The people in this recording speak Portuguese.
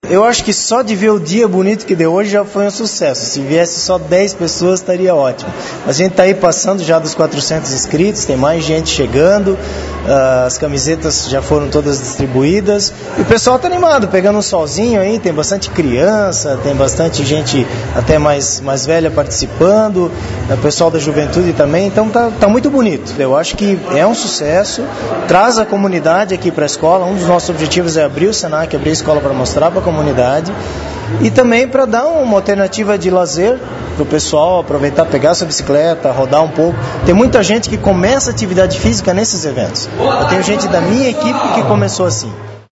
Eu acho que só de ver o dia bonito que deu hoje já foi um sucesso. Se viesse só 10 pessoas, estaria ótimo. A gente está aí passando já dos 400 inscritos, tem mais gente chegando, as camisetas já foram todas distribuídas. E o pessoal está animado, pegando um solzinho aí, tem bastante criança, tem bastante gente até mais velha participando, o pessoal da juventude também, então tá muito bonito. Eu acho que é um sucesso, traz a comunidade aqui para a escola. Um dos nossos objetivos é abrir o Senac, abrir a escola para mostrar para a comunidade e também para dar uma alternativa de lazer para o pessoal aproveitar, pegar sua bicicleta, rodar um pouco. Tem muita gente que começa atividade física nesses eventos. Eu tenho gente da minha equipe que começou assim.